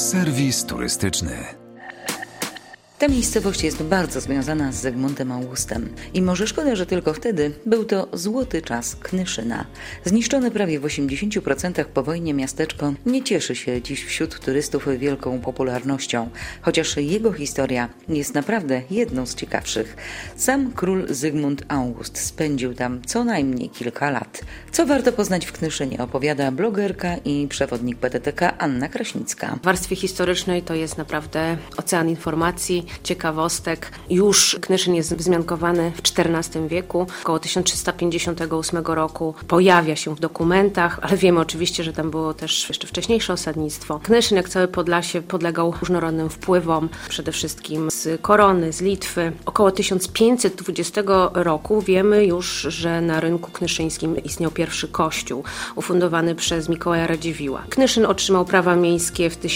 Serwis turystyczny. Ta miejscowość jest bardzo związana z Zygmuntem Augustem i może szkoda, że tylko wtedy był to złoty czas Knyszyna. Zniszczone prawie w 80% po wojnie miasteczko nie cieszy się dziś wśród turystów wielką popularnością, chociaż jego historia jest naprawdę jedną z ciekawszych. Sam król Zygmunt August spędził tam co najmniej kilka lat. Co warto poznać w Knyszynie, opowiada blogerka i przewodnik PTTK Anna Kraśnicka. W warstwie historycznej to jest naprawdę ocean informacji, ciekawostek. Już Knyszyn jest wzmiankowany w XIV wieku. Około 1358 roku pojawia się w dokumentach, ale wiemy oczywiście, że tam było też jeszcze wcześniejsze osadnictwo. Knyszyn, jak całe Podlasie, podlegał różnorodnym wpływom, przede wszystkim z Korony, z Litwy. Około 1520 roku wiemy już, że na rynku knyszyńskim istniał pierwszy kościół, ufundowany przez Mikołaja Radziwiłła. Knyszyn otrzymał prawa miejskie w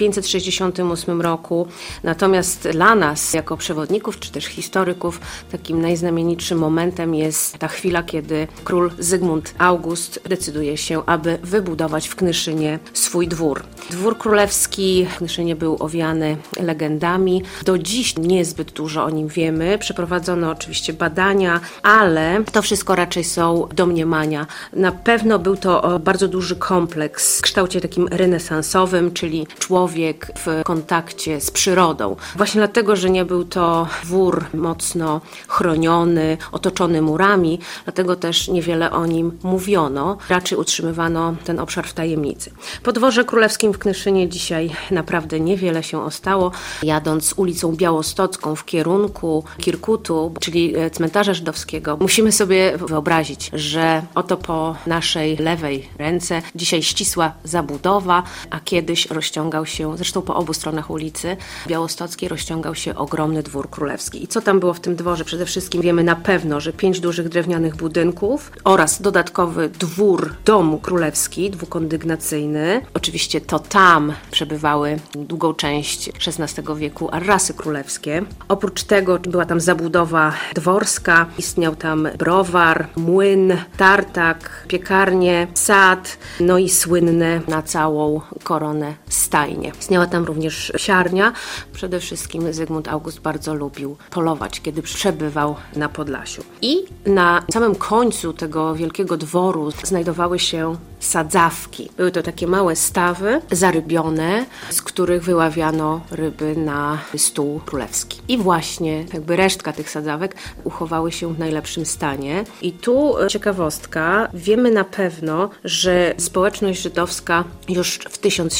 1568 roku, natomiast dla nas, jako przewodników czy też historyków, takim najznamienitszym momentem jest ta chwila, kiedy król Zygmunt August decyduje się, aby wybudować w Knyszynie swój dwór. Dwór królewski w Knyszynie był owiany legendami. Do dziś niezbyt dużo o nim wiemy. Przeprowadzono oczywiście badania, ale to wszystko raczej są domniemania. Na pewno był to bardzo duży kompleks w kształcie takim renesansowym, czyli człowiek w kontakcie z przyrodą. Właśnie dlatego, że nie był to dwór mocno chroniony, otoczony murami, dlatego też niewiele o nim mówiono. Raczej utrzymywano ten obszar w tajemnicy. Po dworze królewskim w Knyszynie dzisiaj naprawdę niewiele się ostało. Jadąc ulicą Białostocką w kierunku Kirkutu, czyli cmentarza żydowskiego, musimy sobie wyobrazić, że oto po naszej lewej ręce dzisiaj ścisła zabudowa, a kiedyś rozciągał się, zresztą po obu stronach ulicy Białostockiej rozciągał się ogromny dwór królewski. I co tam było w tym dworze? Przede wszystkim wiemy na pewno, że 5 dużych drewnianych budynków oraz dodatkowy domu królewski, dwukondygnacyjny. Oczywiście to tam przebywały długą część XVI wieku arrasy królewskie. Oprócz tego była tam zabudowa dworska, istniał tam browar, młyn, tartak, piekarnie, sad, no i słynne na całą koronę stajnie. Istniała tam również siarnia. Przede wszystkim Zygmunt August bardzo lubił polować, kiedy przebywał na Podlasiu. I na samym końcu tego wielkiego dworu znajdowały się sadzawki. Były to takie małe stawy zarybione, z których wyławiano ryby na stół królewski. I właśnie jakby resztka tych sadzawek uchowały się w najlepszym stanie. I tu ciekawostka, wiemy na pewno, że społeczność żydowska już w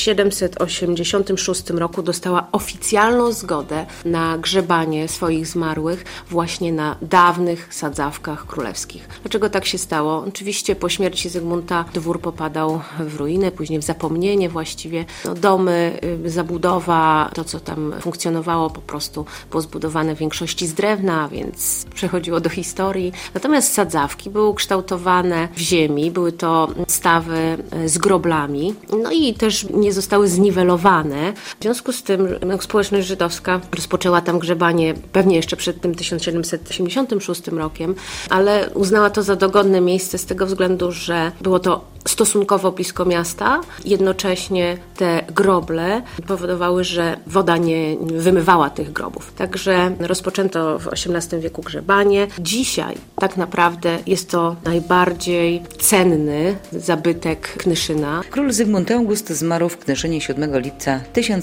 1786 roku dostała oficjalną zgodę na grzebanie swoich zmarłych właśnie na dawnych sadzawkach królewskich. Dlaczego tak się stało? Oczywiście po śmierci Zygmunta dwór popadał w ruinę, później w zapomnienie właściwie. Domy, zabudowa, to co tam funkcjonowało po prostu było zbudowane w większości z drewna, więc przechodziło do historii. Natomiast sadzawki były ukształtowane w ziemi, były to stawy z groblami, no i też nie zostały zniwelowane. W związku z tym społeczność żydowska rozpoczęła tam grzebanie pewnie jeszcze przed tym 1786 rokiem, ale uznała to za dogodne miejsce z tego względu, że było to stosunkowo blisko miasta. Jednocześnie te groble powodowały, że woda nie wymywała tych grobów. Także rozpoczęto w XVIII wieku grzebanie. Dzisiaj tak naprawdę jest to najbardziej cenny zabytek Knyszyna. Król Zygmunt August zmarł w Knyszynie 7 lipca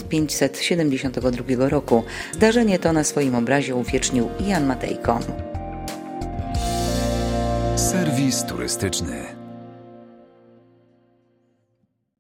1572 roku. Zdarzenie to na swoim obrazie uwiecznił Jan Matejko. Serwis turystyczny.